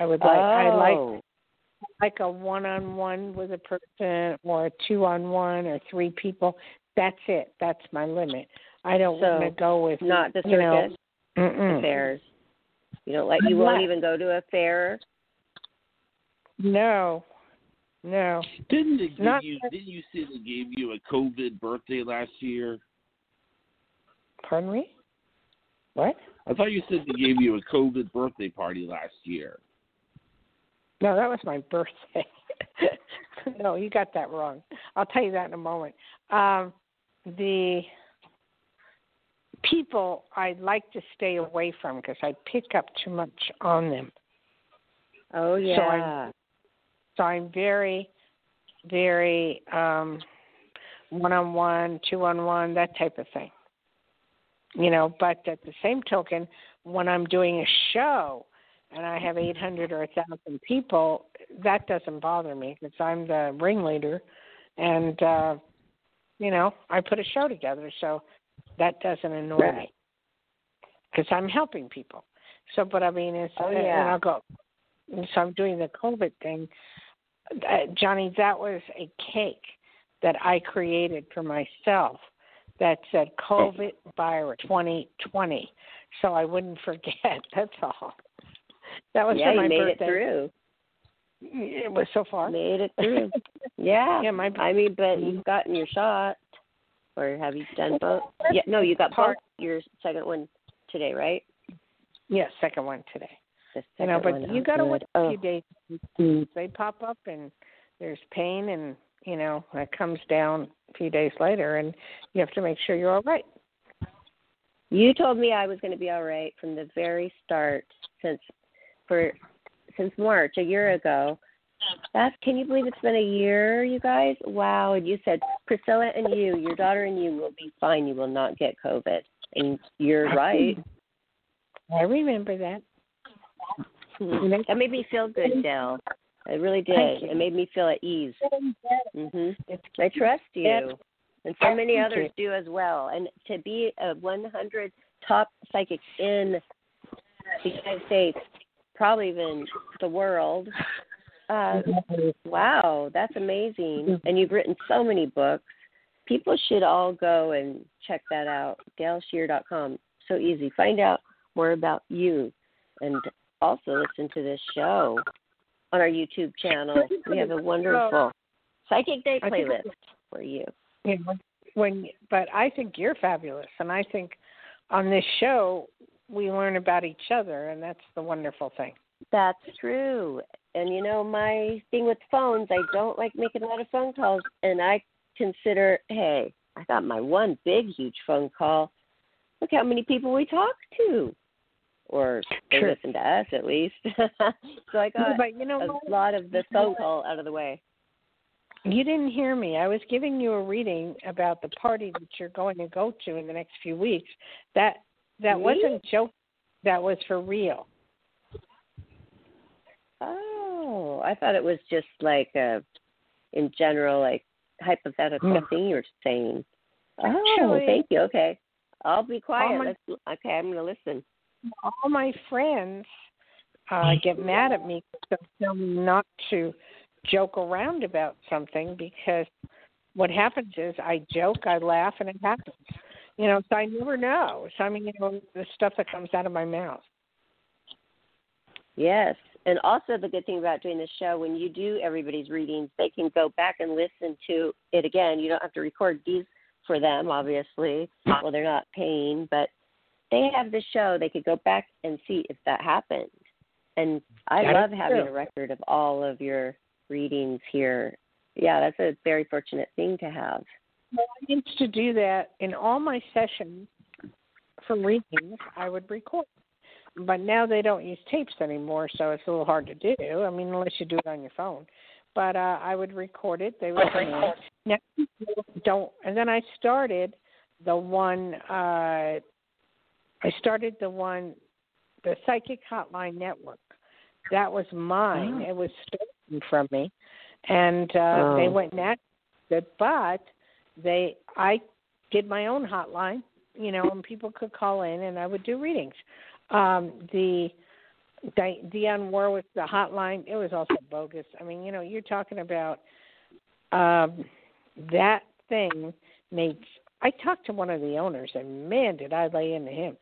like a one-on-one with a person, or a 2-on-1, or 3 people. That's it. That's my limit. I don't want to go with not the circus affairs. You don't like. You won't even go to a fair. No. Didn't you say they gave you a COVID birthday last year? Pardon me? What? I thought you said they gave you a COVID birthday party last year. No, that was my birthday. No, you got that wrong. I'll tell you that in a moment. The people I like to stay away from because I pick up too much on them. Oh, yeah. So I'm very, very one-on-one, 2-on-1, that type of thing. But at the same token, when I'm doing a show and I have 800 or 1,000 people, that doesn't bother me because I'm the ringleader, and I put a show together, so that doesn't annoy me because I'm helping people. So, but I mean, and I'll go. So I'm doing the COVID thing, Johnny. That was a cake that I created for myself that said COVID virus 2020, so I wouldn't forget. That's all. That was for my birthday. Yeah, you made it through. It was so far. Made it through. Yeah. I mean, but you've gotten your shot, or have you done both? Yeah. No, you got both. Your second one today, right? Yes, second one today. The second but one. you got to wait a few days. They pop up, and there's pain, and that comes down a few days later, and you have to make sure you're all right. You told me I was going to be all right from the very start, since March, a year ago. Can you believe it's been a year, you guys? Wow. And you said, Priscilla and you, your daughter and you will be fine. You will not get COVID. And you're right. I remember that. That made me feel good, Del. It really did. It made me feel at ease. I trust you. And so many others do as well. And to be a 100 top psychic in the United States, probably even the world, wow, that's amazing. And you've written so many books. People should all go and check that out, DelShear.com. So easy. Find out more about you, and also listen to this show on our YouTube channel. We have a wonderful Psychic Day playlist for you. But I think you're fabulous, and I think on this show we learn about each other, and that's the wonderful thing. That's true. And my thing with phones, I don't like making a lot of phone calls, and I consider, hey, I got my one big, huge phone call. Look how many people we talk to, or they listen to us at least. So I got a lot of the phone call out of the way. You didn't hear me. I was giving you a reading about the party that you're going to go to in the next few weeks. That wasn't a joke. That was for real. Oh, I thought it was just like in general, like hypothetical thing you're saying. Oh, thank you. Okay. I'll be quiet. Okay, I'm going to listen. All my friends get mad at me because they tell me not to joke around about something, because what happens is I joke, I laugh, and it happens. So I never know. So, the stuff that comes out of my mouth. Yes. And also the good thing about doing this show, when you do everybody's readings, they can go back and listen to it again. You don't have to record these for them, obviously. Well, they're not paying, but they have the show. They could go back and see if that happened. And I love having a record of all of your readings here. Yeah, that's a very fortunate thing to have. Well, I used to do that in all my sessions for readings. I would record. But now they don't use tapes anymore, so it's a little hard to do. Unless you do it on your phone. But I would record it. They would come in. Now, don't. And then I started the one. The Psychic Hotline Network. That was mine. It was stolen from me, and they went and it. But I did my own hotline, and people could call in, and I would do readings. The Dionne Warwick, the hotline, it was also bogus. You're talking about that thing made. I talked to one of the owners, and man, did I lay into him.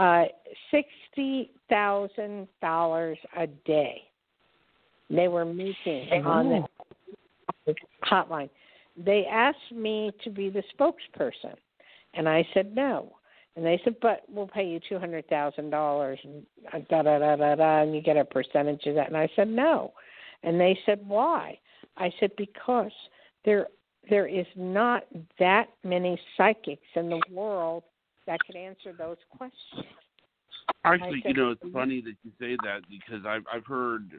$60,000 a day they were making on the hotline. They asked me to be the spokesperson, and I said no. And they said, but we'll pay you $200,000 and and you get a percentage of that. And I said no. And they said, why? I said, because there is not that many psychics in the world that could answer those questions. Actually, it's funny that you say that, because I've heard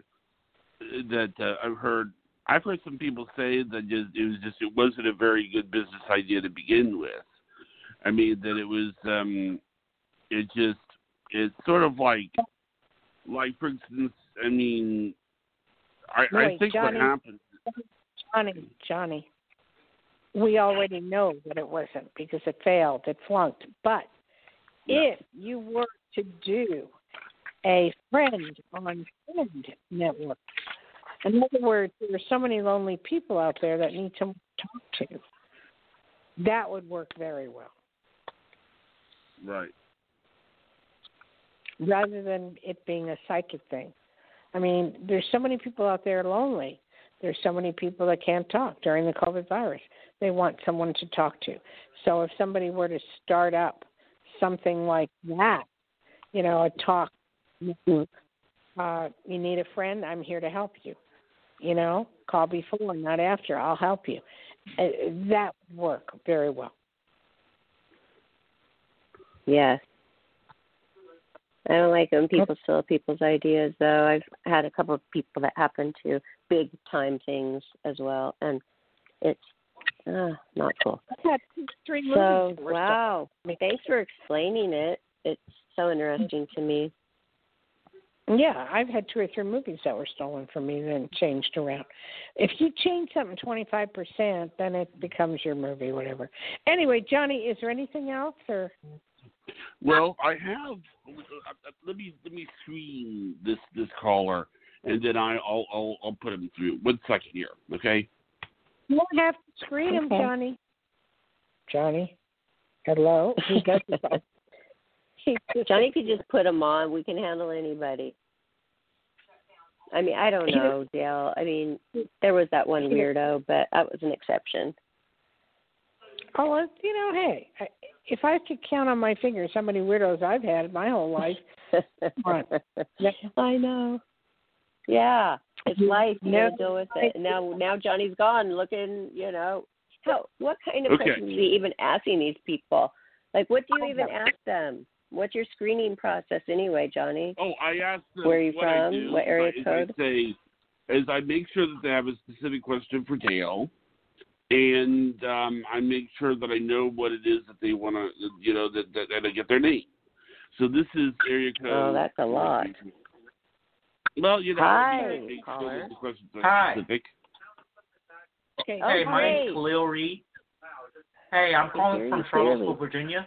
some people say that it wasn't a very good business idea to begin with. That it was, it's sort of like for instance, I think Johnny, what happened. Johnny, we already know that it wasn't, because it failed, it flunked. But if you were to do a friend on friend network, in other words, there are so many lonely people out there that need someone to talk to, that would work very well. Right. Rather than it being a psychic thing. There's so many people out there lonely. There's so many people that can't talk during the COVID virus. They want someone to talk to. So if somebody were to start up something like that, a talk, you need a friend, I'm here to help you. Call before, not after. I'll help you. That would work very well. Yes. I don't like when people steal people's ideas, though. I've had a couple of people that happen to big time things as well, and it's not cool. So, wow. Thanks for explaining it. It's so interesting to me. Yeah, I've had 2 or 3 movies that were stolen from me and then changed around. If you change something 25%, then it becomes your movie, whatever. Anyway, Johnny, is there anything else? Or? Well, I have. Let me screen this caller, and then I'll put him through. 1 second here, okay? You don't have to screen him, Johnny. Johnny, hello. He does it. Johnny could just put him on. We can handle anybody. I mean, I don't know, Dale. I mean, there was that one weirdo, but that was an exception. Oh, well, hey, if I could count on my fingers how many weirdos I've had my whole life. I know. Yeah, it's life. You got to deal with it. And now Johnny's gone. Looking, what kind of questions are you even asking these people? Like, what do you even ask them? What's your screening process anyway, Johnny? Oh, I asked them where are you from, what area code? I make sure that they have a specific question for Dale, and I make sure that I know what it is that they want to, that I get their name. So this is area code. Oh, that's a lot. Well, Hi, caller. The questions are Hi. specific. Okay. Hey, my name's Khalil Reed. Hey, I'm calling from Charlottesville, Virginia.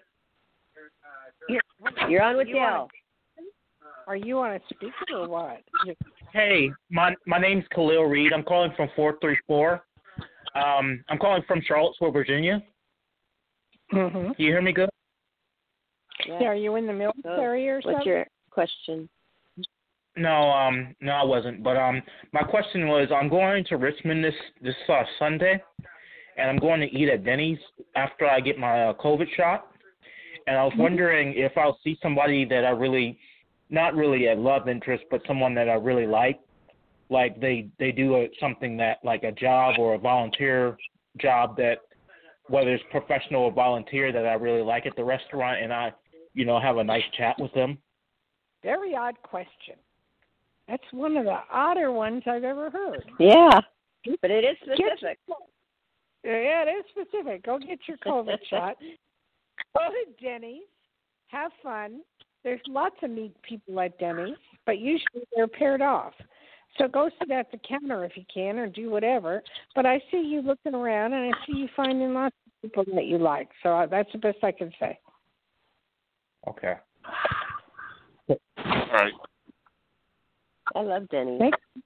You're on with Dale. Are you on a speaker or what? Hey, my name's Khalil Reed. I'm calling from 434. I'm calling from Charlottesville, Virginia. Mm-hmm. Do you hear me good? Yeah. Are you in the military or something? What's your question? No, I wasn't. But my question was, I'm going to Richmond this Sunday, and I'm going to eat at Denny's after I get my COVID shot. And I was wondering if I'll see somebody that I really, not really a love interest, but someone that I really like they do something that, like a job or a volunteer job that, whether it's professional or volunteer, that I really like at the restaurant, and I, have a nice chat with them. Very odd question. That's one of the odder ones I've ever heard. Yeah, but it is specific. Yeah, it is specific. Go get your COVID shot. Go to Denny's. Have fun. There's lots of neat people at Denny's, but usually they're paired off. So go sit at the counter if you can, or do whatever. But I see you looking around, and I see you finding lots of people that you like. So that's the best I can say. Okay. All right. I love Denny's.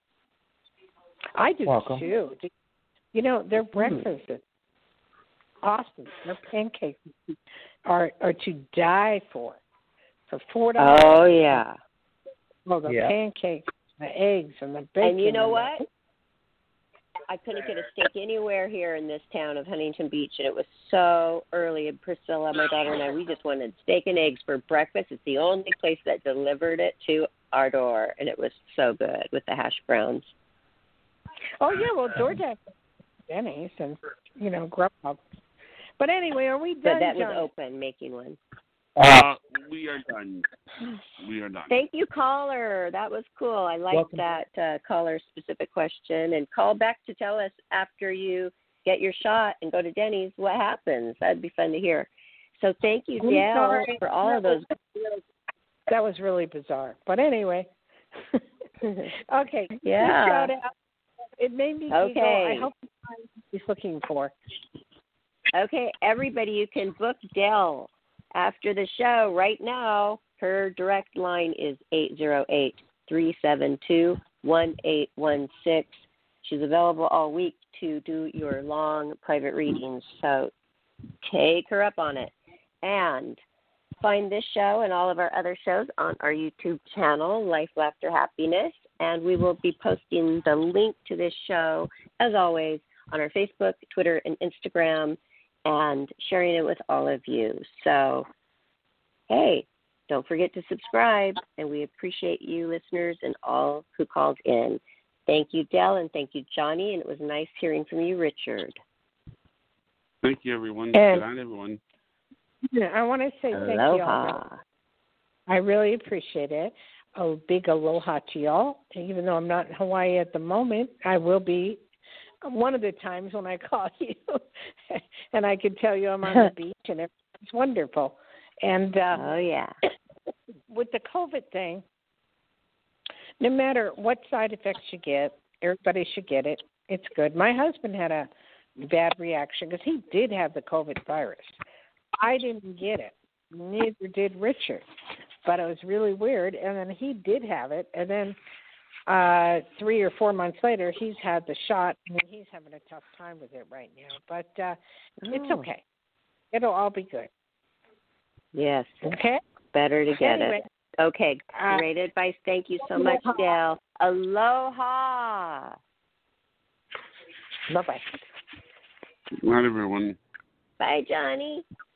I do Welcome. too. Their breakfast is awesome. Their pancakes are to die for $4. Oh yeah. Well, the pancakes, the eggs, and the bacon. And you know what? I couldn't get a steak anywhere here in this town of Huntington Beach, and it was so early. And Priscilla, my daughter, and I, we just wanted steak and eggs for breakfast. It's the only place that delivered it to our door, and it was so good with the hash browns. Oh yeah, well DoorDash, Denny's, and Grubhub. But anyway, are we done? But that Johnny? was open, making one. We are done. Thank you, caller. That was cool. I liked that caller-specific question. And call back to tell us after you get your shot and go to Denny's what happens. That'd be fun to hear. So thank you, Dale, for all of those. That was really bizarre. But anyway. Okay. Yeah. Shout out. It made me giggle. I hope you find what he's looking for. Okay, everybody, you can book Dell after the show right now. Her direct line is 808-372-1816. She's available all week to do your long private readings, so take her up on it. And find this show and all of our other shows on our YouTube channel, Life, Laughter, Happiness, and we will be posting the link to this show, as always, on our Facebook, Twitter, and Instagram, and sharing it with all of you. So, hey, don't forget to subscribe, and we appreciate you listeners and all who called in. Thank you, Del, and thank you, Johnny. And it was nice hearing from you, Richard. Thank you, everyone. And good night, everyone. I want to say thank you all. I really appreciate it. A big aloha to y'all. Even though I'm not in Hawaii at the moment, I will be one of the times when I call you. And I can tell you I'm on the beach and it's wonderful. And with the COVID thing, no matter what side effects you get, everybody should get it. It's good. My husband had a bad reaction because he did have the COVID virus. I didn't get it. Neither did Richard. But it was really weird. And then he did have it. And then 3 or 4 months later, he's had the shot. And he's having a tough time with it right now. But it's okay. It'll all be good. Yes. Okay? Better to get it. Okay. Great advice. Thank you so much, Dale. Aloha. Bye-bye. Good night, everyone. Bye, Johnny.